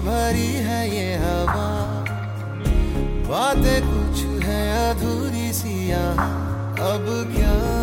भरी है ये हवा, बातें कुछ है अधूरी सी यहाँ, अब क्या